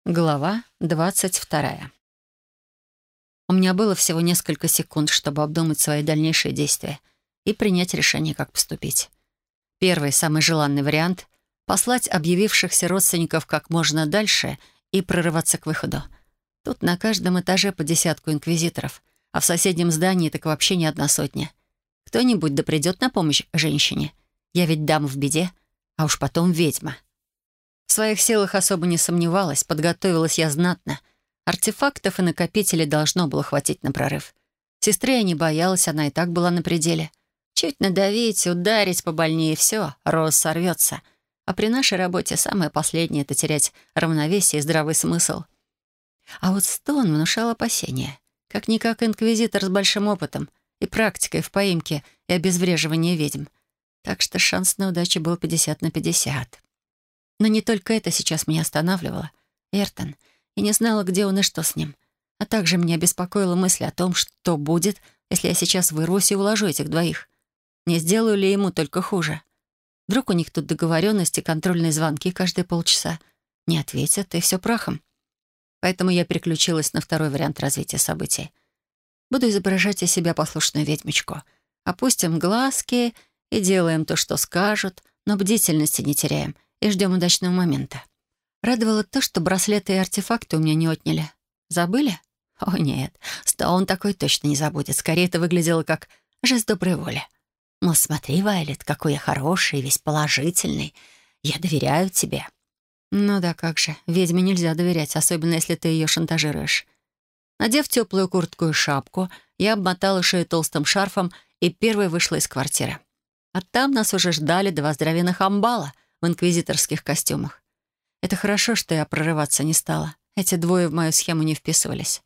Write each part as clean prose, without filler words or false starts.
Глава 22. У меня было всего несколько секунд, чтобы обдумать свои дальнейшие действия и принять решение, как поступить. Первый, самый желанный вариант — послать объявившихся родственников как можно дальше и прорываться к выходу. Тут на каждом этаже по десятку инквизиторов, а в соседнем здании так вообще не одна сотня. Кто-нибудь да придет на помощь женщине. Я ведь дама в беде, а уж потом ведьма. В своих силах особо не сомневалась, подготовилась я знатно. Артефактов и накопителей должно было хватить на прорыв. Сестры я не боялась, она и так была на пределе. Чуть надавить, ударить побольнее — все, роз сорвется. А при нашей работе самое последнее — это терять равновесие и здравый смысл. А вот Стоун внушал опасения. Как-никак инквизитор с большим опытом и практикой в поимке и обезвреживании ведьм. Так что шанс на удачу был 50/50. Но не только это сейчас меня останавливало. Эртон. Я не знала, где он и что с ним. А также меня беспокоила мысль о том, что будет, если я сейчас вырвусь и уложу этих двоих. Не сделаю ли ему только хуже? Вдруг у них тут договоренности, контрольные звонки каждые полчаса. Не ответят, и все прахом. Поэтому я переключилась на второй вариант развития событий. Буду изображать из себя послушную ведьмочку. Опустим глазки и делаем то, что скажут, но бдительности не теряем и ждем удачного момента. Радовало то, что браслеты и артефакты у меня не отняли. Забыли? О, нет, Стоун такой точно не забудет. Скорее, это выглядело как жест доброй воли. Мол, смотри, Вайлет, какой я хороший, весь положительный. Я доверяю тебе. Ну да, как же. Ведьме нельзя доверять, особенно если ты ее шантажируешь. Надев теплую куртку и шапку, я обмотала шею толстым шарфом и первой вышла из квартиры. А там нас уже ждали два здоровенных амбала в инквизиторских костюмах. Это хорошо, что я прорываться не стала. Эти двое в мою схему не вписывались.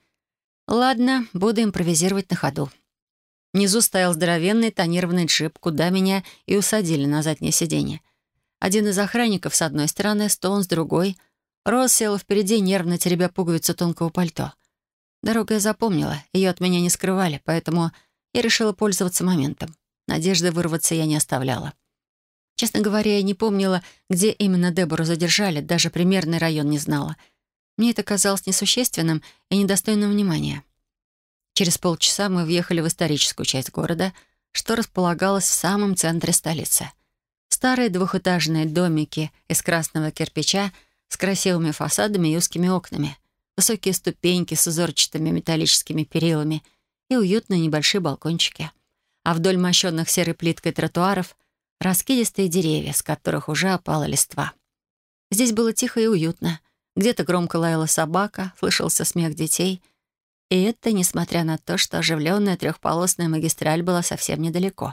Ладно, буду импровизировать на ходу. Внизу стоял здоровенный тонированный джип, куда меня и усадили на заднее сиденье. Один из охранников с одной стороны, Стоун с другой. Роз села впереди, нервно теребя пуговицу тонкого пальто. Дорогу я запомнила, ее от меня не скрывали, поэтому я решила пользоваться моментом. Надежды вырваться я не оставляла. Честно говоря, я не помнила, где именно Дебору задержали, даже примерный район не знала. Мне это казалось несущественным и недостойным внимания. Через полчаса мы въехали в историческую часть города, что располагалась в самом центре столицы. Старые двухэтажные домики из красного кирпича с красивыми фасадами и узкими окнами, высокие ступеньки с узорчатыми металлическими перилами и уютные небольшие балкончики. А вдоль мощенных серой плиткой тротуаров — раскидистые деревья, с которых уже опала листва. Здесь было тихо и уютно. Где-то громко лаяла собака, слышался смех детей. И это несмотря на то, что оживленная трехполосная магистраль была совсем недалеко.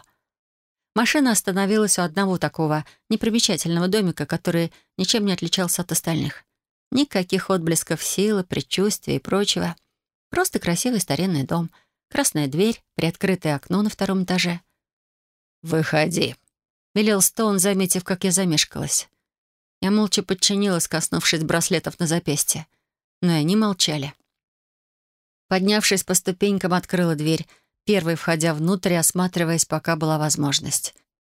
Машина остановилась у одного такого непримечательного домика, который ничем не отличался от остальных. Никаких отблесков силы, предчувствия и прочего. Просто красивый старинный дом, красная дверь, приоткрытое окно на втором этаже. «Выходи», — велел Стоун, заметив, как я замешкалась. Я молча подчинилась, коснувшись браслетов на запястье. Но и они молчали. Поднявшись по ступенькам, открыла дверь, первой входя внутрь и осматриваясь, пока была возможность.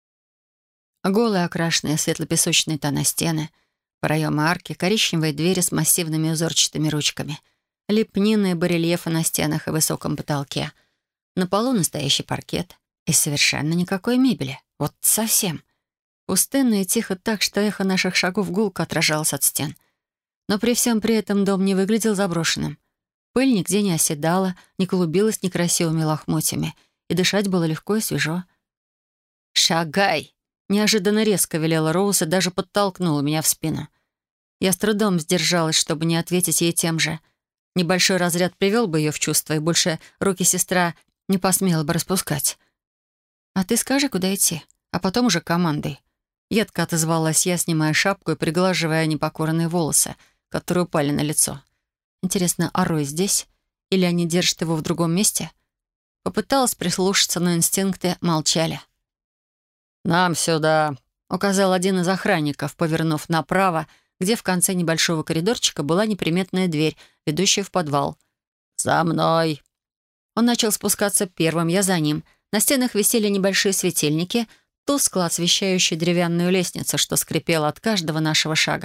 Голые, окрашенные в светло-песочные тона стены, проемы арки, коричневые двери с массивными узорчатыми ручками, лепнины и барельефы на стенах и высоком потолке. На полу настоящий паркет и совершенно никакой мебели. Вот совсем. Пустынно и тихо так, что эхо наших шагов гулко отражалось от стен. Но при всем при этом дом не выглядел заброшенным. Пыль нигде не оседала, не клубилась некрасивыми лохмотьями, и дышать было легко и свежо. «Шагай!» — неожиданно резко велела Роуз и даже подтолкнула меня в спину. Я с трудом сдержалась, чтобы не ответить ей тем же. Небольшой разряд привел бы ее в чувство, и больше руки сестра не посмела бы распускать. «А ты скажи, куда идти, а потом уже командой». Едко отозвалась я, снимая шапку и приглаживая непокорные волосы, которые упали на лицо. Интересно, а Рой здесь? Или они держат его в другом месте? Попыталась прислушаться, но инстинкты молчали. «Нам сюда», — указал один из охранников, повернув направо, где в конце небольшого коридорчика была неприметная дверь, ведущая в подвал. «За мной!» Он начал спускаться первым, я за ним. На стенах висели небольшие светильники, тускло освещающие деревянную лестницу, что скрипела от каждого нашего шага.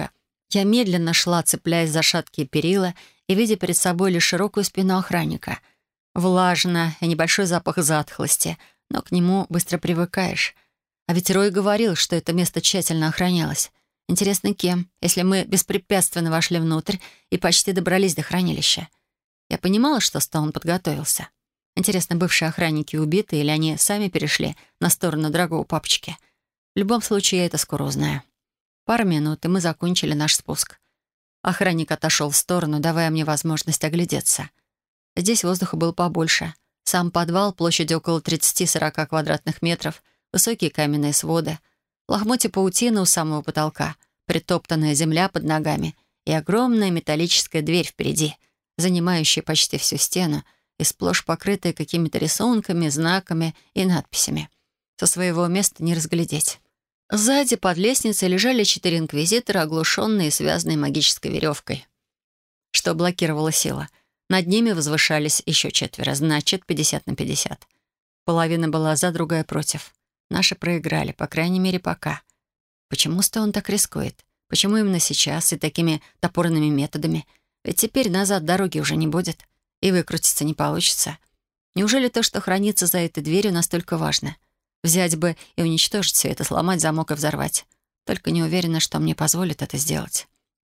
Я медленно шла, цепляясь за шаткие перила и видя перед собой лишь широкую спину охранника. Влажно и небольшой запах затхлости, но к нему быстро привыкаешь. А ведь Рой говорил, что это место тщательно охранялось. Интересно, кем, если мы беспрепятственно вошли внутрь и почти добрались до хранилища? Я понимала, что Стоун подготовился. Интересно, бывшие охранники убиты или они сами перешли на сторону дорогого папочки? В любом случае, я это скоро узнаю. Пару минут, и мы закончили наш спуск. Охранник отошел в сторону, давая мне возможность оглядеться. Здесь воздуха было побольше. Сам подвал площадью около 30-40 квадратных метров, высокие каменные своды, лохмотья паутины у самого потолка, притоптанная земля под ногами и огромная металлическая дверь впереди, занимающая почти всю стену и сплошь покрытая какими-то рисунками, знаками и надписями. Со своего места не разглядеть. Сзади под лестницей лежали 4 инквизитора, оглушенные и связанные магической веревкой, что блокировала сила. Над ними возвышались еще 4, значит, 50/50. Половина была за, другая против. Наши проиграли, по крайней мере, пока. Почему Стоун так рискует? Почему именно сейчас и такими топорными методами? Ведь теперь назад дороги уже не будет, и выкрутиться не получится. Неужели то, что хранится за этой дверью, настолько важно? Взять бы и уничтожить все это, сломать замок и взорвать. Только не уверена, что мне позволит это сделать.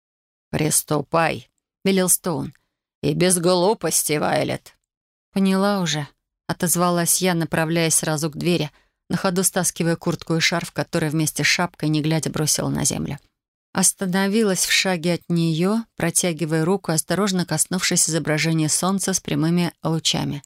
«Приступай», — велел Стоун. «И без глупости, Вайлет». «Поняла уже», — отозвалась я, направляясь сразу к двери, на ходу стаскивая куртку и шарф, который вместе с шапкой, не глядя, бросила на землю. Остановилась в шаге от нее, протягивая руку, осторожно коснувшись изображения солнца с прямыми лучами.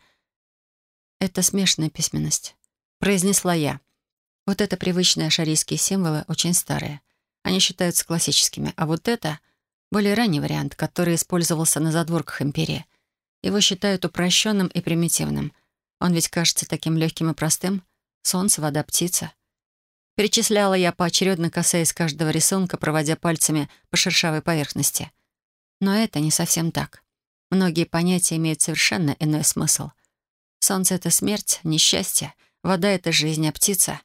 «Это смешанная письменность», — произнесла я. «Вот это привычные ашарийские символы очень старые. Они считаются классическими, а вот это — более ранний вариант, который использовался на задворках империи. Его считают упрощенным и примитивным. Он ведь кажется таким легким и простым. Солнце, вода, птица». Перечисляла я поочередно, касаясь каждого рисунка, проводя пальцами по шершавой поверхности. Но это не совсем так. Многие понятия имеют совершенно иной смысл. Солнце — это смерть, несчастье, вода — это жизнь, а птица...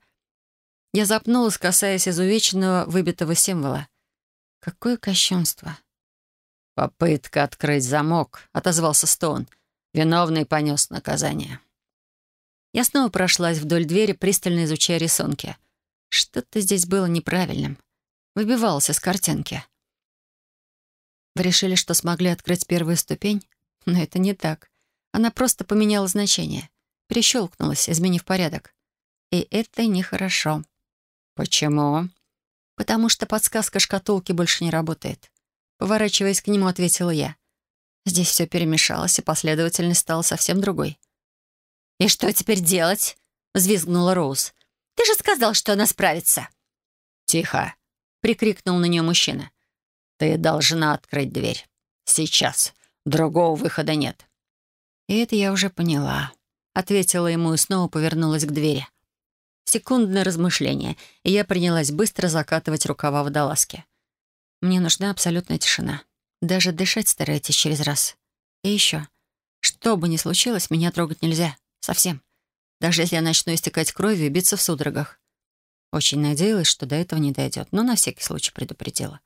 Я запнулась, касаясь изувеченного, выбитого символа. Какое кощунство. «Попытка открыть замок», — отозвался Стоун. «Виновный понес наказание». Я снова прошлась вдоль двери, пристально изучая рисунки. Что-то здесь было неправильным. Выбивалось из картинки. Вы решили, что смогли открыть первую ступень? Но это не так. Она просто поменяла значение. Перещелкнулась, изменив порядок. И это нехорошо. «Почему?» «Потому что подсказка шкатулки больше не работает». Поворачиваясь к нему, ответила я. Здесь все перемешалось, и последовательность стала совсем другой. «И что теперь делать?» — взвизгнула Роуз. «Ты же сказал, что она справится». «Тихо!» — прикрикнул на нее мужчина. «Ты должна открыть дверь. Сейчас. Другого выхода нет». «И это я уже поняла», — ответила ему и снова повернулась к двери. Секундное размышление, и я принялась быстро закатывать рукава водолазки. Мне нужна абсолютная тишина. Даже дышать старайтесь через раз. И еще. Что бы ни случилось, меня трогать нельзя. Совсем. Даже если я начну истекать кровью и биться в судорогах. Очень надеялась, что до этого не дойдет, но на всякий случай предупредила.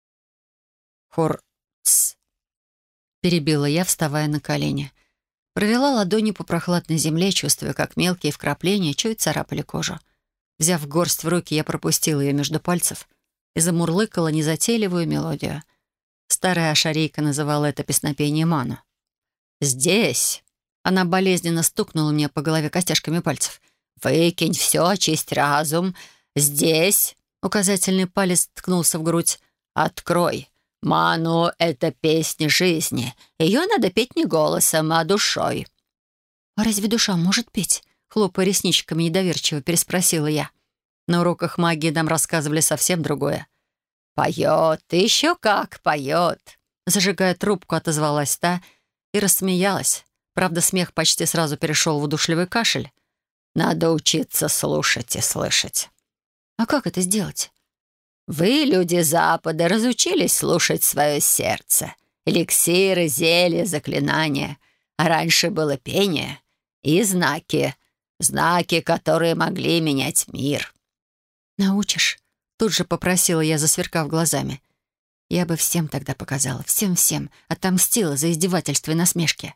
«Хор-ц», — перебила я, вставая на колени. Провела ладонью по прохладной земле, чувствуя, как мелкие вкрапления чуть царапали кожу. Взяв горсть в руки, я пропустила ее между пальцев и замурлыкала незатейливую мелодию. Старая ашарийка называла это песнопение ману. «Здесь!» — она болезненно стукнула мне по голове костяшками пальцев. «Выкинь все, очисть разум. Здесь!» — указательный палец ткнулся в грудь. «Открой! Ману — это песня жизни. Ее надо петь не голосом, а душой». «А разве душа может петь?» — хлопая ресничками недоверчиво переспросила я. На уроках магии нам рассказывали совсем другое. «Поет, еще как поет!» Зажигая трубку, отозвалась та и рассмеялась. Правда, смех почти сразу перешел в удушливый кашель. «Надо учиться слушать и слышать». «А как это сделать?» «Вы, люди Запада, разучились слушать свое сердце. Эликсиры, зелья, заклинания. А раньше было пение и знаки. Знаки, которые могли менять мир». «Научишь?» — тут же попросила я, засверкав глазами. Я бы всем тогда показала, всем-всем, отомстила за издевательства и насмешки.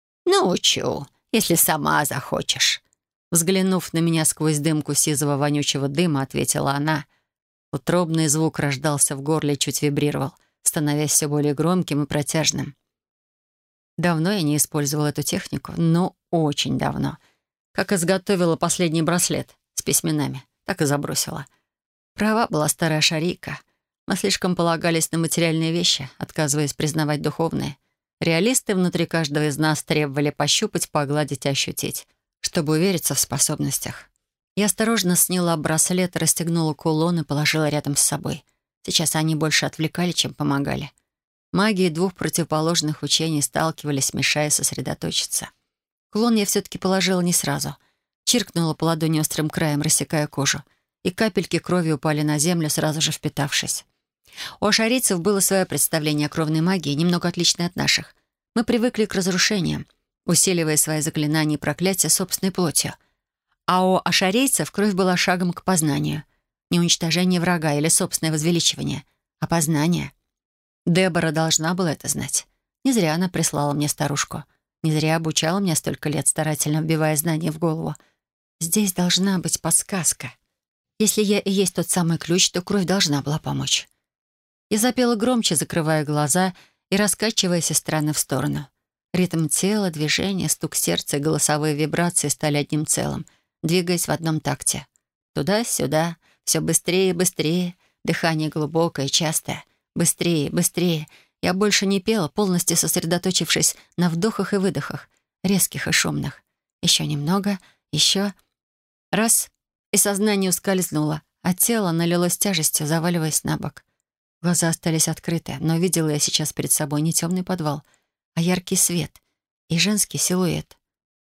«Научу, если сама захочешь». Взглянув на меня сквозь дымку сизого вонючего дыма, ответила она. Утробный звук рождался в горле и чуть вибрировал, становясь все более громким и протяжным. Давно я не использовала эту технику, но очень давно. Как изготовила последний браслет с письменами, так и забросила. Права была старая шарийка. Мы слишком полагались на материальные вещи, отказываясь признавать духовные. Реалисты внутри каждого из нас требовали пощупать, погладить и ощутить, чтобы увериться в способностях. Я осторожно сняла браслет, расстегнула кулон и положила рядом с собой. Сейчас они больше отвлекали, чем помогали. Магии двух противоположных учений сталкивались, мешая сосредоточиться. Кулон я все-таки положила не сразу. Чиркнула по ладони острым краем, рассекая кожу, и капельки крови упали на землю, сразу же впитавшись. У ашарийцев было свое представление о кровной магии, немного отличное от наших. Мы привыкли к разрушениям, усиливая свои заклинания и проклятия собственной плотью. А у ашарийцев кровь была шагом к познанию. Не уничтожение врага или собственное возвеличивание, а познание. Дебора должна была это знать. Не зря она прислала мне старушку. Не зря обучала меня столько лет, старательно вбивая знания в голову. Здесь должна быть подсказка. Если я и есть тот самый ключ, то кровь должна была помочь. Я запела громче, закрывая глаза и раскачиваясь из стороны в сторону. Ритм тела, движения, стук сердца и голосовые вибрации стали одним целым, двигаясь в одном такте. Туда-сюда, все быстрее и быстрее, дыхание глубокое, частое. Быстрее, быстрее. Я больше не пела, полностью сосредоточившись на вдохах и выдохах, резких и шумных. Еще немного, еще. Раз, и сознание ускользнуло, а тело налилось тяжестью, заваливаясь на бок. Глаза остались открыты, но видела я сейчас перед собой не темный подвал, а яркий свет и женский силуэт.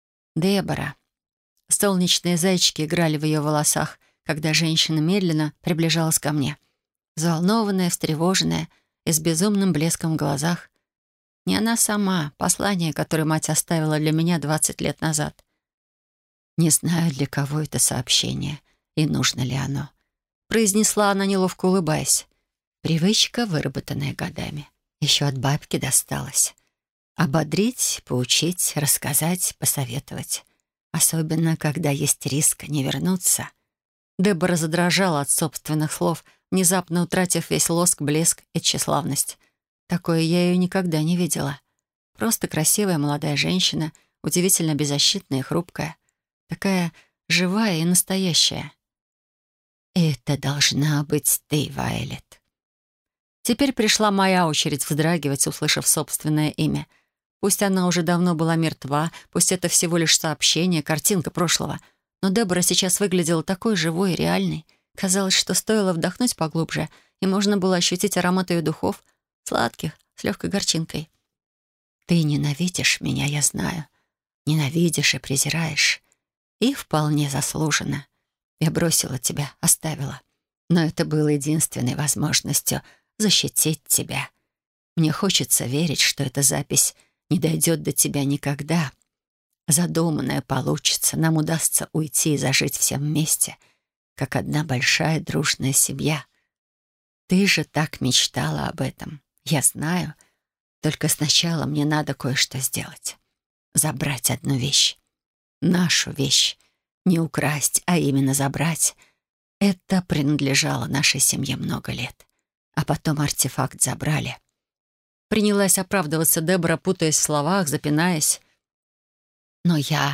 Дебора. Солнечные зайчики играли в ее волосах, когда женщина медленно приближалась ко мне. Взволнованная, встревоженная и с безумным блеском в глазах. Не она сама, послание, которое мать оставила для меня 20 лет назад. «Не знаю, для кого это сообщение и нужно ли оно», произнесла она, неловко улыбаясь. Привычка, выработанная годами. Еще от бабки досталась. Ободрить, поучить, рассказать, посоветовать. Особенно, когда есть риск не вернуться. Дебора задрожала от собственных слов, внезапно утратив весь лоск, блеск и тщеславность. Такое я ее никогда не видела. Просто красивая молодая женщина, удивительно беззащитная и хрупкая. Такая живая и настоящая. «Это должна быть ты, Вайлет». Теперь пришла моя очередь вздрагивать, услышав собственное имя. Пусть она уже давно была мертва, пусть это всего лишь сообщение, картинка прошлого, но Дебора сейчас выглядела такой живой и реальной. Казалось, что стоило вдохнуть поглубже, и можно было ощутить аромат ее духов, сладких, с легкой горчинкой. «Ты ненавидишь меня, я знаю. Ненавидишь и презираешь. И вполне заслуженно. Я бросила тебя, оставила. Но это было единственной возможностью защитить тебя. Мне хочется верить, что эта запись не дойдет до тебя никогда. Задуманное получится, нам удастся уйти и зажить всем вместе, как одна большая дружная семья. Ты же так мечтала об этом. Я знаю. Только сначала мне надо кое-что сделать. Забрать одну вещь. Нашу вещь. Не украсть, а именно забрать. Это принадлежало нашей семье много лет. А потом артефакт забрали. Принялась оправдываться Дебора, путаясь в словах, запинаясь. Но я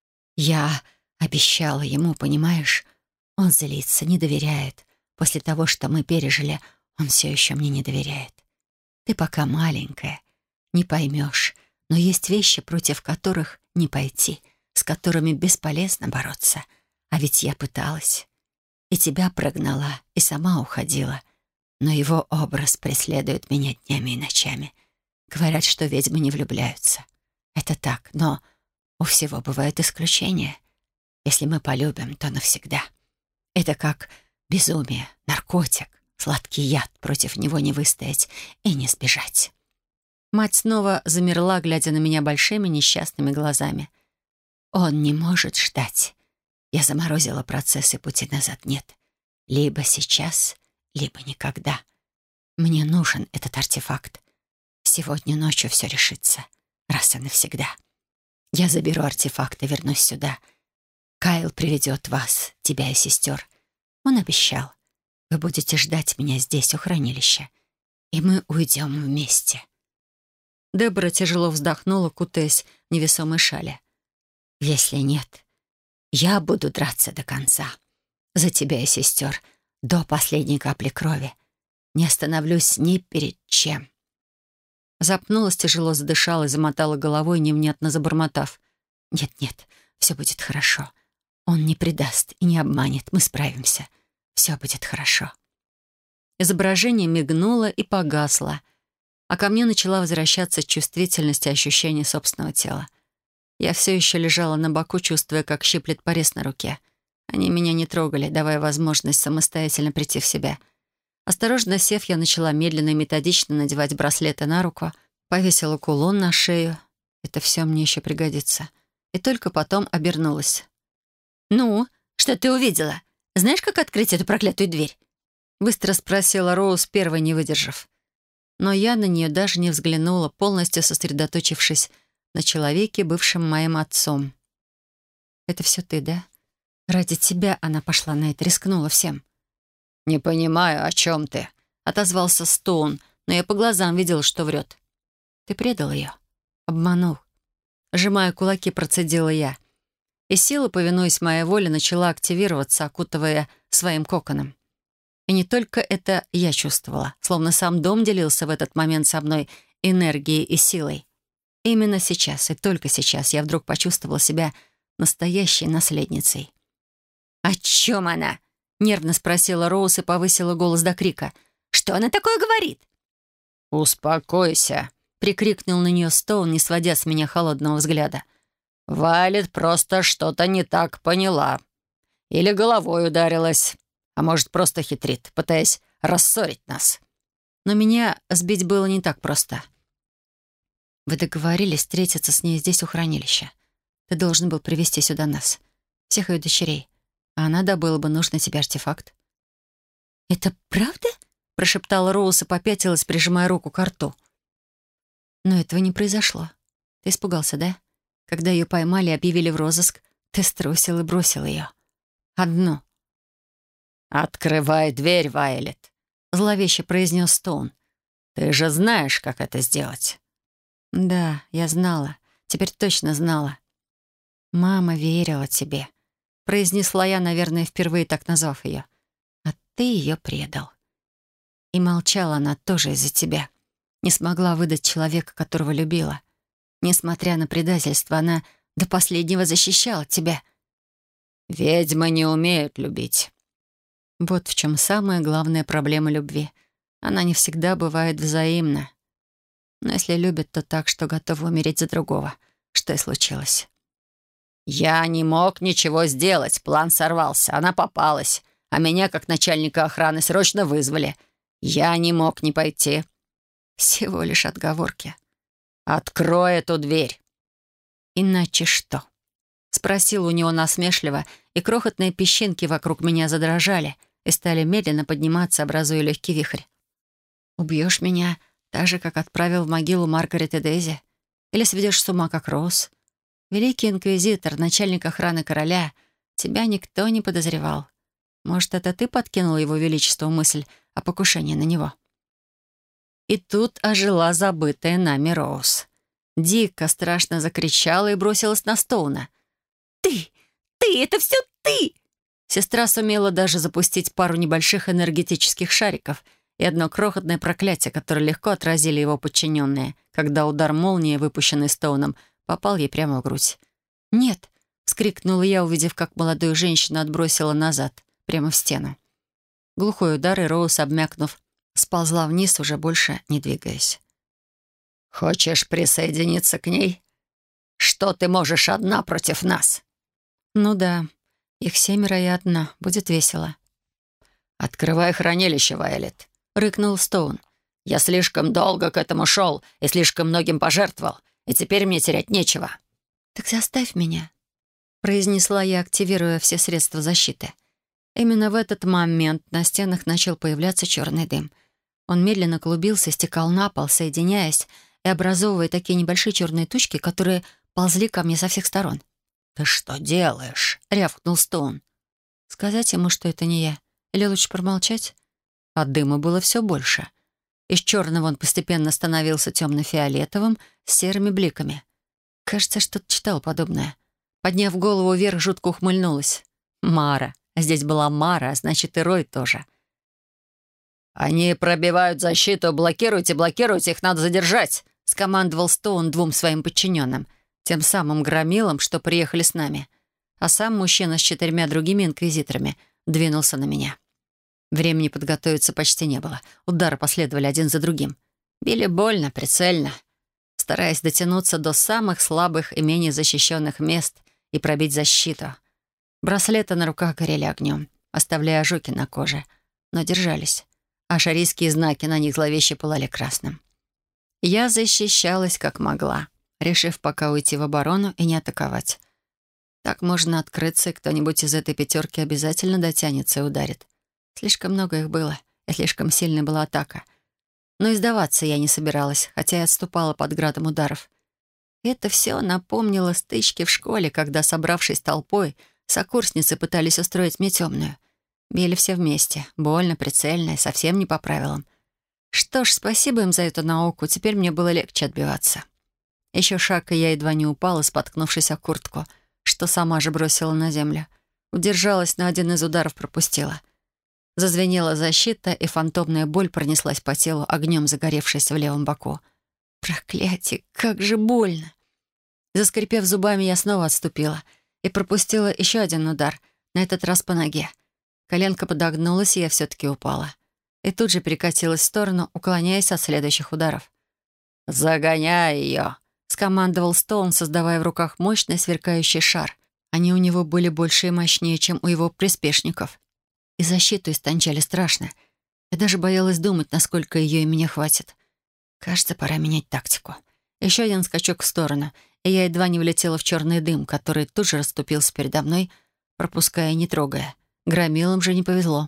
обещала ему, понимаешь? Он злится, не доверяет. После того, что мы пережили, он все еще мне не доверяет. Ты пока маленькая, не поймешь, но есть вещи, против которых не пойти, с которыми бесполезно бороться. А ведь я пыталась. И тебя прогнала, и сама уходила. Но его образ преследует меня днями и ночами. Говорят, что ведьмы не влюбляются. Это так, но у всего бывают исключения. Если мы полюбим, то навсегда. Это как безумие, наркотик, сладкий яд, против него не выстоять и не сбежать. Мать снова замерла, глядя на меня большими несчастными глазами. Он не может ждать. Я заморозила процесс, и пути назад нет. Либо сейчас, либо никогда. Мне нужен этот артефакт. Сегодня ночью все решится. Раз и навсегда. Я заберу артефакт и вернусь сюда. Кайл приведет вас, тебя и сестер. Он обещал. Вы будете ждать меня здесь, у хранилища. И мы уйдем вместе. Дебора тяжело вздохнула, кутаясь в невесомой шали. Если нет, я буду драться до конца. За тебя и сестер. До последней капли крови. Не остановлюсь ни перед чем. Запнулась, тяжело задышала и замотала головой, невнятно забормотав. Нет, все будет хорошо. Он не предаст и не обманет. Мы справимся. Все будет хорошо. Изображение мигнуло и погасло, а ко мне начала возвращаться чувствительность и ощущение собственного тела. Я все еще лежала на боку, чувствуя, как щиплет порез на руке. Они меня не трогали, давая возможность самостоятельно прийти в себя. Осторожно сев, я начала медленно и методично надевать браслеты на руку, повесила кулон на шею. Это все мне еще пригодится. И только потом обернулась. «Ну, что ты увидела? Знаешь, как открыть эту проклятую дверь?» Быстро спросила Роуз, первой не выдержав. Но я на нее даже не взглянула, полностью сосредоточившись на человеке, бывшем моим отцом. «Это все ты, да? Ради тебя она пошла на это, рискнула всем». «Не понимаю, о чем ты?» — отозвался Стоун, но я по глазам видела, что врет. «Ты предал ее? Обманул?» Сжимая кулаки, процедила я. И сила, повинуясь моей воле, начала активироваться, окутывая своим коконом. И не только это я чувствовала, словно сам дом делился в этот момент со мной энергией и силой. Именно сейчас и только сейчас я вдруг почувствовала себя настоящей наследницей. «О чем она?» — нервно спросила Роуз и повысила голос до крика. «Что она такое говорит?» «Успокойся», — прикрикнул на нее Стоун, не сводя с меня холодного взгляда. «Вайлет просто что-то не так поняла. Или головой ударилась, а может, просто хитрит, пытаясь рассорить нас». Но меня сбить было не так просто. Вы договорились встретиться с ней здесь, у хранилища. Ты должен был привести сюда нас, всех ее дочерей, а она добыла бы нужный тебе артефакт. «Это правда?» — прошептала Роуз и попятилась, прижимая руку к рту. Но этого не произошло. Ты испугался, да? Когда ее поймали и объявили в розыск, ты струсил и бросил ее. Одну. «Открывай дверь, Вайлет», — зловеще произнес Стоун. «Ты же знаешь, как это сделать». Да, я знала. Теперь точно знала. «Мама верила тебе», — произнесла я, наверное, впервые так назвав ее. «А ты ее предал». И молчала она тоже из-за тебя. Не смогла выдать человека, которого любила. Несмотря на предательство, она до последнего защищала тебя. «Ведьмы не умеют любить». Вот в чем самая главная проблема любви. Она не всегда бывает взаимна. Но если любит, то так, что готова умереть за другого, что и случилось. «Я не мог ничего сделать, план сорвался, она попалась, а меня, как начальника охраны, срочно вызвали. Я не мог не пойти». Всего лишь отговорки. «Открой эту дверь». «Иначе что?» — спросил у него насмешливо, и крохотные песчинки вокруг меня задрожали и стали медленно подниматься, образуя легкий вихрь. «Убьешь меня так же, как отправил в могилу Маргарет и Дейзи? Или сведешь с ума, как Роуз? Великий инквизитор, начальник охраны короля, тебя никто не подозревал. Может, это ты подкинул его величеству мысль о покушении на него?» И тут ожила забытая нами Роуз. Дико страшно закричала и бросилась на Стоуна. «Ты! Это все ты!» Сестра сумела даже запустить пару небольших энергетических шариков и одно крохотное проклятие, которое легко отразили его подчиненные, когда удар молнии, выпущенный Стоуном, попал ей прямо в грудь. «Нет!» — вскрикнула я, увидев, как молодую женщину отбросила назад, прямо в стену. Глухой удар, и Роуз, обмякнув, сползла вниз, уже больше не двигаясь. «Хочешь присоединиться к ней? Что ты можешь одна против нас?» «Ну да, их 7 и одна. Будет весело». «Открывай хранилище, Вайлет», — рыкнул Стоун. «Я слишком долго к этому шел и слишком многим пожертвовал, и теперь мне терять нечего». «Так заставь меня», — произнесла я, активируя все средства защиты. Именно в этот момент на стенах начал появляться черный дым. Он медленно клубился, стекал на пол, соединяясь и образовывая такие небольшие черные тучки, которые ползли ко мне со всех сторон. «Ты что делаешь?» — рявкнул Стоун. Сказать ему, что это не я? Или лучше промолчать? А дыма было все больше. Из черного он постепенно становился темно-фиолетовым с серыми бликами. Кажется, что-то читал подобное. Подняв голову вверх, жутко ухмыльнулась. Мара. Здесь была Мара, а значит, и Рой тоже. «Они пробивают защиту. Блокируйте, блокируйте, их надо задержать!» — скомандовал Стоун двум своим подчиненным, тем самым громилам, что приехали с нами. А сам мужчина с 4 другими инквизиторами двинулся на меня. Времени подготовиться почти не было. Удары последовали один за другим. Били больно, прицельно, стараясь дотянуться до самых слабых и менее защищенных мест и пробить защиту. Браслеты на руках горели огнем, оставляя ожоги на коже, но держались. А шарийские знаки на них зловеще пылали красным. Я защищалась как могла, решив пока уйти в оборону и не атаковать. Так можно открыться, и кто-нибудь из этой 5 обязательно дотянется и ударит. Слишком много их было, и слишком сильной была атака. Но и сдаваться я не собиралась, хотя и отступала под градом ударов. И это все напомнило стычки в школе, когда, собравшись толпой, сокурсницы пытались устроить мне темную. Били все вместе, больно, прицельно и совсем не по правилам. Что ж, спасибо им за эту науку, теперь мне было легче отбиваться. Еще шаг, и я едва не упала, споткнувшись о куртку, что сама же бросила на землю. Удержалась, но один из ударов пропустила. Зазвенела защита, и фантомная боль пронеслась по телу, огнем загоревшись в левом боку. Проклятие, как же больно! Заскрипев зубами, я снова отступила и пропустила еще один удар, на этот раз по ноге. Коленка подогнулась, и я все-таки упала. И тут же перекатилась в сторону, уклоняясь от следующих ударов. «Загоняй ее!» — скомандовал Стоун, создавая в руках мощный сверкающий шар. Они у него были больше и мощнее, чем у его приспешников. И защиту истончали страшно. Я даже боялась думать, насколько ее и меня хватит. Кажется, пора менять тактику. Еще один скачок в сторону, и я едва не влетела в черный дым, который тут же расступился передо мной, пропуская и не трогая. Громилам же не повезло.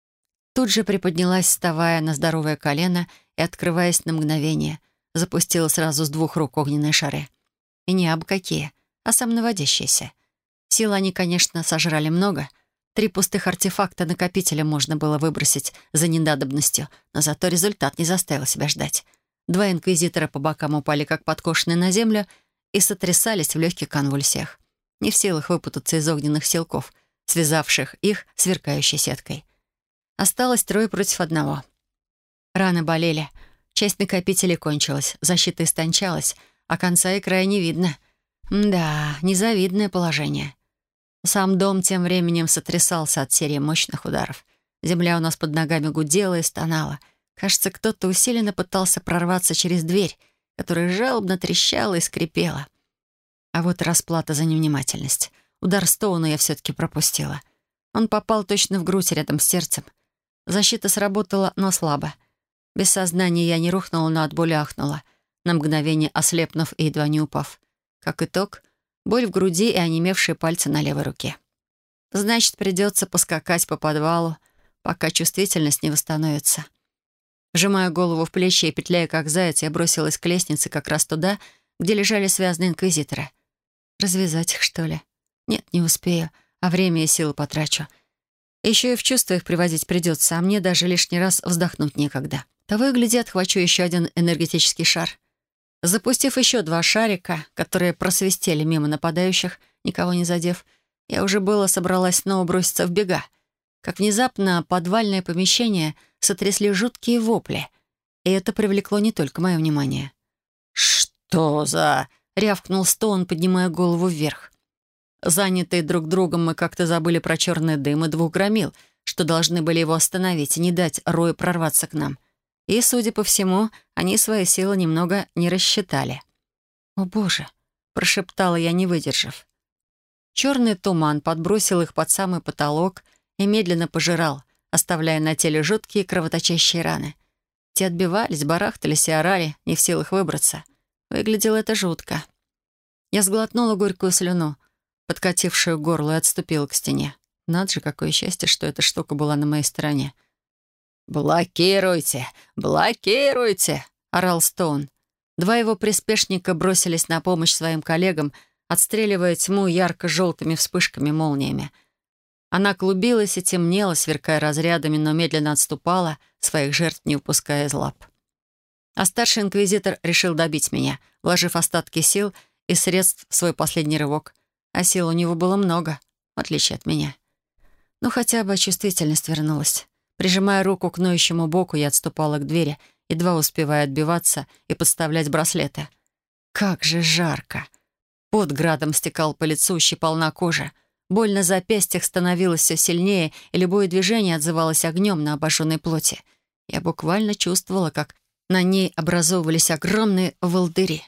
Тут же приподнялась, вставая на здоровое колено и, открываясь на мгновение, запустила сразу с 2 рук огненные шары. И не абы какие, а самонаводящиеся. Сил они, конечно, сожрали много. 3 пустых артефакта накопителя можно было выбросить за ненадобностью, но зато результат не заставил себя ждать. 2 инквизитора по бокам упали, как подкошенные на землю, и сотрясались в легких конвульсиях. Не в силах выпутаться из огненных силков, связавших их сверкающей сеткой. Осталось 3 против 1. Раны болели. Часть накопителей кончилась, защита истончалась, а конца и края не видно. Да, незавидное положение. Сам дом тем временем сотрясался от серии мощных ударов. Земля у нас под ногами гудела и стонала. Кажется, кто-то усиленно пытался прорваться через дверь, которая жалобно трещала и скрипела. А вот расплата за невнимательность. Удар Стоуна я все-таки пропустила. Он попал точно в грудь рядом с сердцем. Защита сработала, но слабо. Без сознания я не рухнула, но от боли ахнула, на мгновение ослепнув и едва не упав. Как итог, боль в груди и онемевшие пальцы на левой руке. Значит, придется поскакать по подвалу, пока чувствительность не восстановится. Вжимая голову в плечи и петляя как заяц, я бросилась к лестнице как раз туда, где лежали связанные инквизиторы. Развязать их, что ли? Нет, не успею, а время и силы потрачу. Еще и в чувство их приводить придется, а мне даже лишний раз вздохнуть некогда. Того и гляди, отхвачу еще один энергетический шар. Запустив еще 2 шарика, которые просвистели мимо нападающих, никого не задев, я уже было собралась снова броситься в бега, как внезапно подвальное помещение сотрясли жуткие вопли, и это привлекло не только мое внимание. «Что за...» — рявкнул Стоун, поднимая голову вверх. Занятые друг другом, мы как-то забыли про черный дым и 2 громил, что должны были его остановить и не дать Рою прорваться к нам. И, судя по всему, они свои силы немного не рассчитали. «О, Боже!» — прошептала я, не выдержав. Черный туман подбросил их под самый потолок и медленно пожирал, оставляя на теле жуткие кровоточащие раны. Те отбивались, барахтались и орали, не в силах выбраться. Выглядело это жутко. Я сглотнула горькую слюну, подкатившую к горлу, и отступила к стене. Надо же, какое счастье, что эта штука была на моей стороне. «Блокируйте! Блокируйте!» — орал Стоун. Два его приспешника бросились на помощь своим коллегам, отстреливая тьму ярко-желтыми вспышками-молниями. Она клубилась и темнела, сверкая разрядами, но медленно отступала, своих жертв не упуская из лап. А старший инквизитор решил добить меня, вложив остатки сил и средств в свой последний рывок. А сил у него было много, в отличие от меня. Но хотя бы чувствительность вернулась. Прижимая руку к ноющему боку, я отступала к двери, едва успевая отбиваться и подставлять браслеты. Как же жарко! Пот градом стекал по лицу, щипал на коже. Боль на запястьях становилась все сильнее, и любое движение отзывалось огнем на обожженной плоти. Я буквально чувствовала, как на ней образовывались огромные волдыри.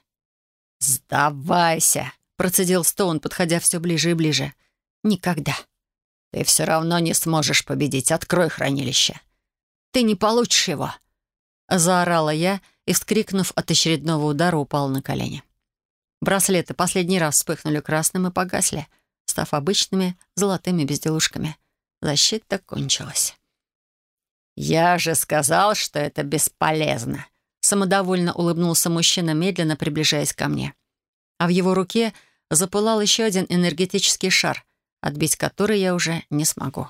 «Сдавайся!» — процедил Стоун, подходя все ближе и ближе. «Никогда. Ты все равно не сможешь победить. Открой хранилище. Ты не получишь его!» Заорала я и, вскрикнув от очередного удара, упала на колени. Браслеты последний раз вспыхнули красным и погасли, став обычными золотыми безделушками. Защита кончилась. «Я же сказал, что это бесполезно!» Самодовольно улыбнулся мужчина, медленно приближаясь ко мне. А в его руке запылал еще один энергетический шар, отбить который я уже не смогу.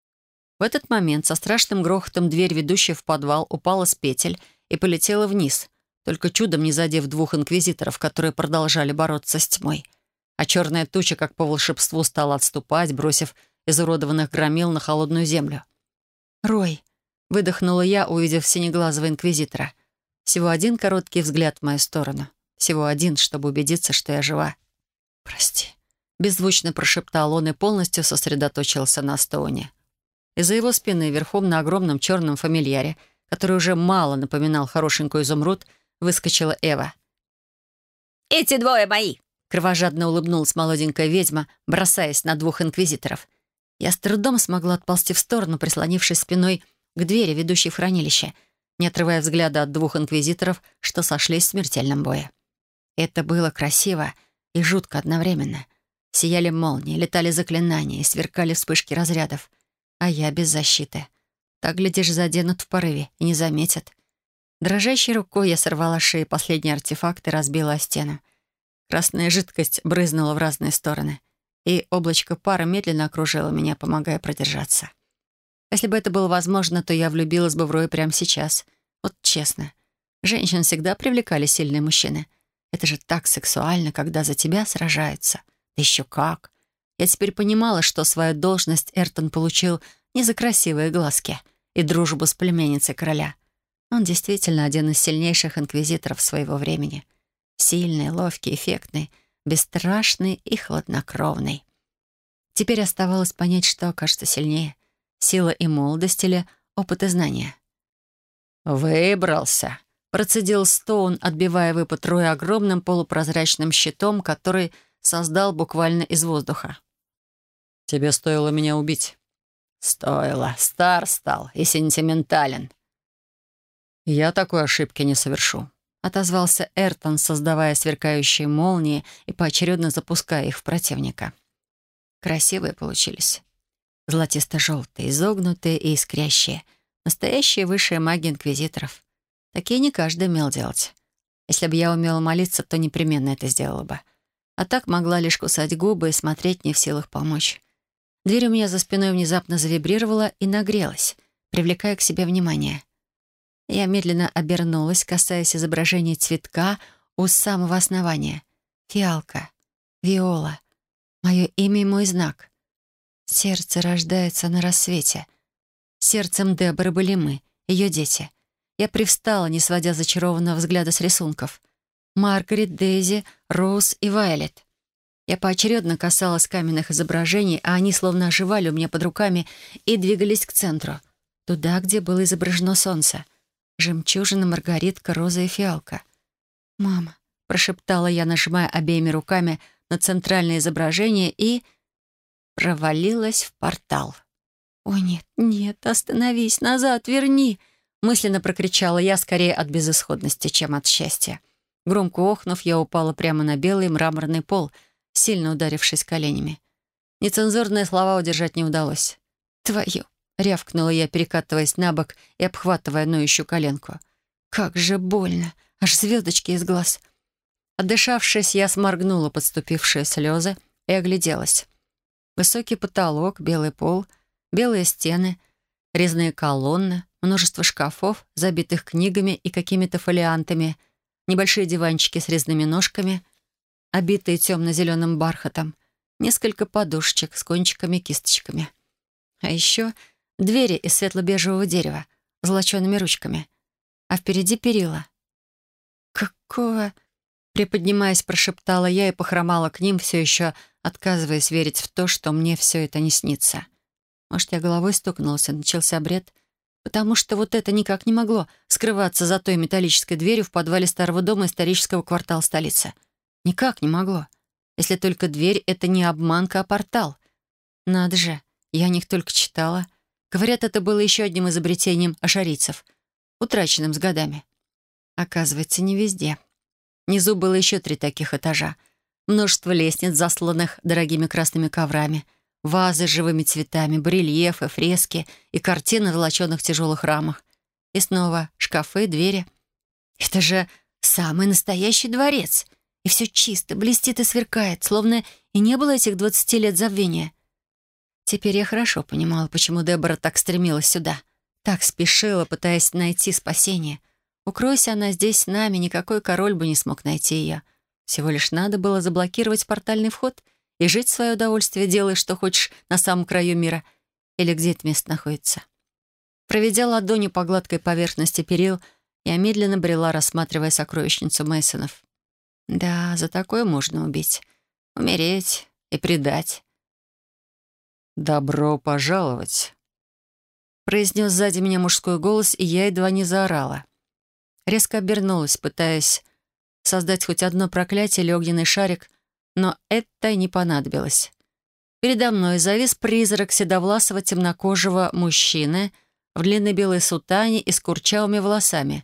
В этот момент со страшным грохотом дверь, ведущая в подвал, упала с петель и полетела вниз, только чудом не задев двух инквизиторов, которые продолжали бороться с тьмой. А черная туча, как по волшебству, стала отступать, бросив изуродованных громил на холодную землю. «Рой!» — выдохнула я, увидев синеглазого инквизитора. Всего один короткий взгляд в мою сторону. Всего один, чтобы убедиться, что я жива. «Прости», — беззвучно прошептал он и полностью сосредоточился на Стоуне. Из-за его спины верхом на огромном черном фамильяре, который уже мало напоминал хорошенькую изумруд, выскочила Эва. «Эти двое мои!» — кровожадно улыбнулась молоденькая ведьма, бросаясь на двух инквизиторов. Я с трудом смогла отползти в сторону, прислонившись спиной к двери, ведущей в хранилище, не отрывая взгляда от двух инквизиторов, что сошлись в смертельном бое. Это было красиво и жутко одновременно. Сияли молнии, летали заклинания и сверкали вспышки разрядов. А я без защиты. Так, глядишь, заденут в порыве и не заметят. Дрожащей рукой я сорвала с шеи последний артефакт и разбила о стену. Красная жидкость брызнула в разные стороны, и облачко пара медленно окружило меня, помогая продержаться. Если бы это было возможно, то я влюбилась бы в Роя прямо сейчас. Вот честно. Женщин всегда привлекали сильные мужчины. Это же так сексуально, когда за тебя сражаются. Да еще как. Я теперь понимала, что свою должность Эртон получил не за красивые глазки и дружбу с племянницей короля. Он действительно один из сильнейших инквизиторов своего времени. Сильный, ловкий, эффектный, бесстрашный и хладнокровный. Теперь оставалось понять, что окажется сильнее. Сила и молодость или опыт и знания. «Выбрался», — процедил Стоун, отбивая выпад Роя огромным полупрозрачным щитом, который создал буквально из воздуха. «Тебе стоило меня убить». «Стоило. Стар стал и сентиментален». «Я такой ошибки не совершу», — отозвался Эртон, создавая сверкающие молнии и поочередно запуская их в противника. Красивые получились. Золотисто-желтые, изогнутые и искрящие. Настоящие высшие маги инквизиторов. Такие не каждый умел делать. Если бы я умела молиться, то непременно это сделала бы. А так могла лишь кусать губы и смотреть, не в силах помочь. Дверь у меня за спиной внезапно завибрировала и нагрелась, привлекая к себе внимание. Я медленно обернулась, касаясь изображения цветка у самого основания. Фиалка. Виола. Мое имя и мой знак. Сердце рождается на рассвете. Сердцем Деборы были мы, ее дети. Я привстала, не сводя зачарованного взгляда с рисунков. Маргарет, Дейзи, Роуз и Вайолет. Я поочередно касалась каменных изображений, а они словно оживали у меня под руками и двигались к центру. Туда, где было изображено солнце. Жемчужина, маргаритка, роза и фиалка. «Мама», — прошептала я, нажимая обеими руками на центральное изображение и провалилась в портал. «О, нет, нет, остановись, назад, верни!» Мысленно прокричала я скорее от безысходности, чем от счастья. Громко охнув, я упала прямо на белый мраморный пол, сильно ударившись коленями. Нецензурные слова удержать не удалось. «Твою!» — рявкнула я, перекатываясь на бок и обхватывая ноющую коленку. «Как же больно! Аж звездочки из глаз!» Отдышавшись, я сморгнула подступившие слезы и огляделась. Высокий потолок, белый пол, белые стены, резные колонны, множество шкафов, забитых книгами и какими-то фолиантами, небольшие диванчики с резными ножками, обитые темно-зеленым бархатом, несколько подушечек с кончиками-кисточками. А еще двери из светло-бежевого дерева с золочеными ручками. А впереди перила. «Какого...» Приподнимаясь, прошептала я и похромала к ним, все еще отказываясь верить в то, что мне все это не снится. Может, я головой стукнулась, и начался бред? Потому что вот это никак не могло скрываться за той металлической дверью в подвале старого дома исторического квартала столицы. Никак не могло. Если только дверь — это не обманка, а портал. Надо же, я о них только читала. Говорят, это было еще одним изобретением ашарийцев, утраченным с годами. Оказывается, не везде. Внизу было еще 3 таких этажа. Множество лестниц, засланных дорогими красными коврами, вазы с живыми цветами, барельефы, фрески и картины в золоченых тяжелых рамах. И снова шкафы, двери. Это же самый настоящий дворец. И все чисто, блестит и сверкает, словно и не было этих 20 лет забвения. Теперь я хорошо понимала, почему Дебора так стремилась сюда. Так спешила, пытаясь найти спасение. Укройся она здесь с нами, никакой король бы не смог найти ее. Всего лишь надо было заблокировать портальный вход и жить в свое удовольствие, делая, что хочешь, на самом краю мира. Или где это место находится. Проведя ладонью по гладкой поверхности перил, я медленно брела, рассматривая сокровищницу Мейсонов. Да, за такое можно убить. Умереть и предать. «Добро пожаловать», — произнес сзади меня мужской голос, и я едва не заорала. Резко обернулась, пытаясь создать хоть одно проклятие или огненный шарик, но это не понадобилось. Передо мной завис призрак седовласого темнокожего мужчины в длинной белой сутане и с курчавыми волосами.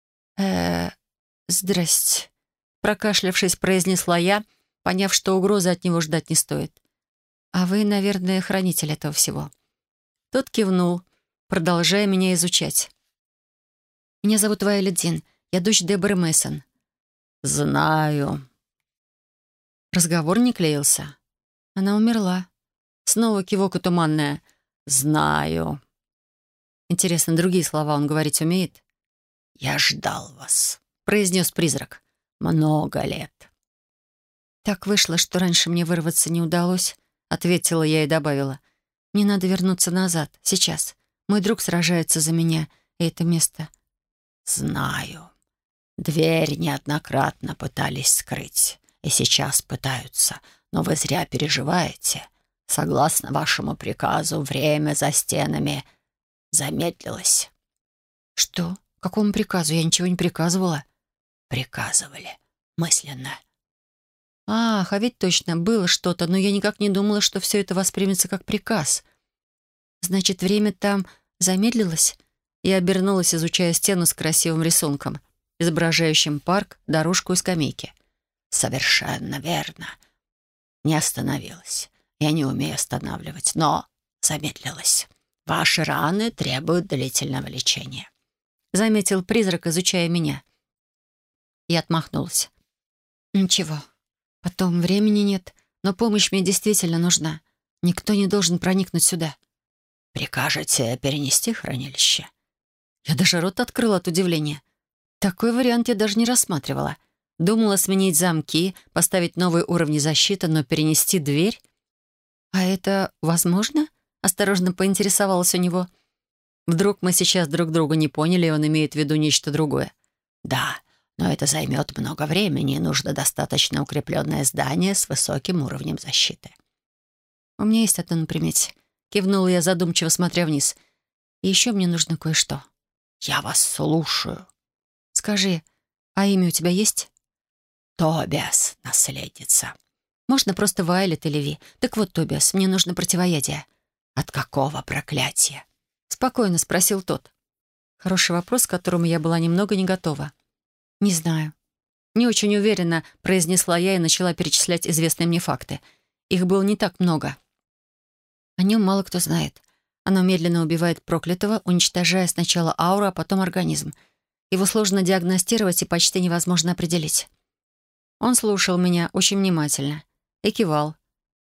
«Здрасте», — прокашлявшись, произнесла я, поняв, что угрозы от него ждать не стоит. «А вы, наверное, хранитель этого всего». Тот кивнул, продолжая меня изучать. «Меня зовут Вайолет Дин. Я дочь Деборы Мейсон». «Знаю». Разговор не клеился. Она умерла. Снова кивок и туманное «Знаю». Интересно, другие слова он говорить умеет? «Я ждал вас», — произнес призрак. «Много лет». «Так вышло, что раньше мне вырваться не удалось», — ответила я и добавила. «Мне надо вернуться назад, сейчас. Мой друг сражается за меня, и это место...» «Знаю. Дверь неоднократно пытались скрыть, и сейчас пытаются, но вы зря переживаете. Согласно вашему приказу, время за стенами замедлилось». «Что? Какому приказу? Я ничего не приказывала». «Приказывали. Мысленно». «Ах, а ведь точно, было что-то, но я никак не думала, что все это воспримется как приказ. Значит, время там замедлилось?» Я обернулась, изучая стену с красивым рисунком, изображающим парк, дорожку и скамейки. «Совершенно верно. Не остановилась. Я не умею останавливать, но замедлилась. Ваши раны требуют длительного лечения», — заметил призрак, изучая меня. Я отмахнулась. «Ничего. Потом времени нет, но помощь мне действительно нужна. Никто не должен проникнуть сюда». «Прикажете перенести хранилище?» Я даже рот открыла от удивления. Такой вариант я даже не рассматривала. Думала сменить замки, поставить новые уровни защиты, но перенести дверь? «А это возможно?» — осторожно поинтересовалась у него. Вдруг мы сейчас друг друга не поняли, и он имеет в виду нечто другое. «Да, но это займет много времени, и нужно достаточно укрепленное здание с высоким уровнем защиты». «У меня есть одно на примете», — кивнула я, задумчиво смотря вниз. «И еще мне нужно кое-что». «Я вас слушаю». «Скажи, а имя у тебя есть?» «Тобиас, наследница». «Можно просто Вайлет или Ви. Так вот, Тобиас, мне нужно противоядие». «От какого проклятия?» — спокойно спросил тот. Хороший вопрос, к которому я была немного не готова. «Не знаю». Не очень уверенно произнесла я и начала перечислять известные мне факты. Их было не так много. О нем мало кто знает. Оно медленно убивает проклятого, уничтожая сначала ауру, а потом организм. Его сложно диагностировать и почти невозможно определить. Он слушал меня очень внимательно и кивал.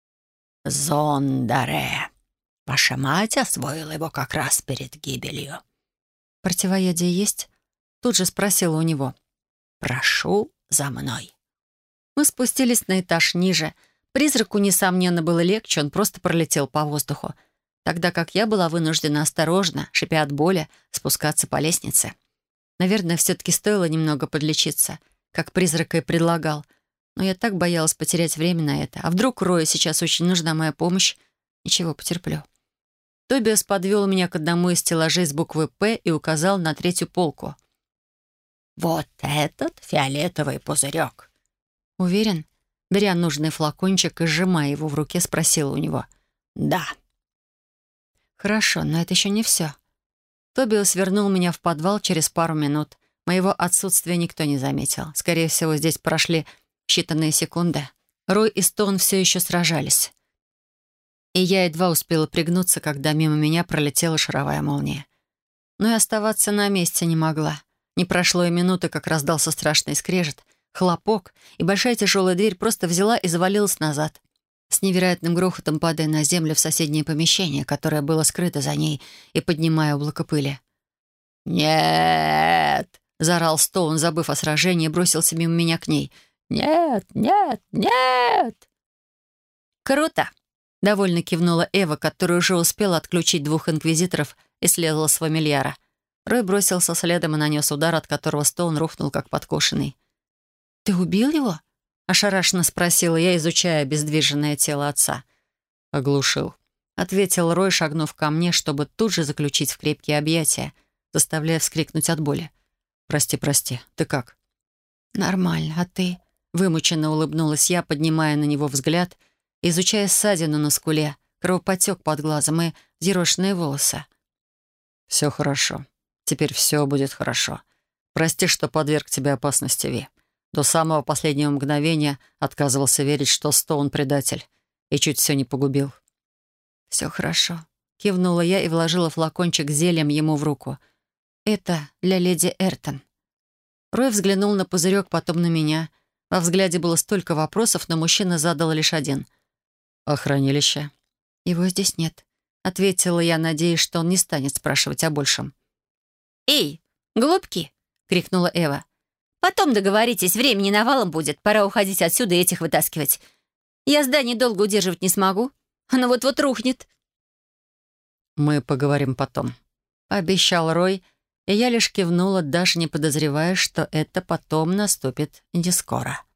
«Зондаре. Ваша мать освоила его как раз перед гибелью». «Противоядие есть?» Тут же спросила у него. «Прошу за мной». Мы спустились на этаж ниже. Призраку, несомненно, было легче, он просто пролетел по воздуху, тогда как я была вынуждена осторожно, шипя от боли, спускаться по лестнице. Наверное, все-таки стоило немного подлечиться, как призрак и предлагал, но я так боялась потерять время на это. А вдруг Рою сейчас очень нужна моя помощь? Ничего, потерплю. Тобиас подвел меня к одному из стеллажей с буквой «П» и указал на третью полку. «Вот этот фиолетовый пузырек». «Уверен?» Беря нужный флакончик и сжимая его в руке, спросила у него. «Да». «Хорошо, но это еще не все». Тобиас вернул меня в подвал через пару минут. Моего отсутствия никто не заметил. Скорее всего, здесь прошли считанные секунды. Рой и Стоун все еще сражались. И я едва успела пригнуться, когда мимо меня пролетела шаровая молния. Но и оставаться на месте не могла. Не прошло и минуты, как раздался страшный скрежет, хлопок, и большая тяжелая дверь просто взяла и завалилась назад, с невероятным грохотом падая на землю в соседнее помещение, которое было скрыто за ней, и поднимая облако пыли. «Нет!» — заорал Стоун, забыв о сражении, и бросился мимо меня к ней. «Нет, нет, нет!» «Круто!» — довольно кивнула Эва, которая уже успела отключить 2 инквизиторов и следовала с фамильяра. Рой бросился следом и нанес удар, от которого Стоун рухнул, как подкошенный. «Ты убил его?» — ошарашенно спросила я, изучая обездвиженное тело отца. Оглушил. Ответил Рой, шагнув ко мне, чтобы тут же заключить в крепкие объятия, заставляя вскрикнуть от боли. «Прости, ты как?» «Нормально, а ты?» Вымученно улыбнулась я, поднимая на него взгляд, изучая ссадину на скуле, кровопотек под глазом и взъерошенные волосы. «Все хорошо. Теперь все будет хорошо. Прости, что подверг тебя опасности, Ви. До самого последнего мгновения отказывался верить, что Стоун предатель, и чуть все не погубил». «Все хорошо», — кивнула я и вложила флакончик с зельем ему в руку. «Это для леди Эртон». Рой взглянул на пузырек, потом на меня. Во взгляде было столько вопросов, но мужчина задал лишь один. «А хранилище?» «Его здесь нет», — ответила я, надеясь, что он не станет спрашивать о большем. «Эй, голубки!» — крикнула Эва. Потом договоритесь, времени навалом будет. Пора уходить отсюда и этих вытаскивать. Я здание долго удерживать не смогу. Оно вот-вот рухнет». «Мы поговорим потом», — пообещал Рой, и я лишь кивнула, даже не подозревая, что это потом наступит не скоро.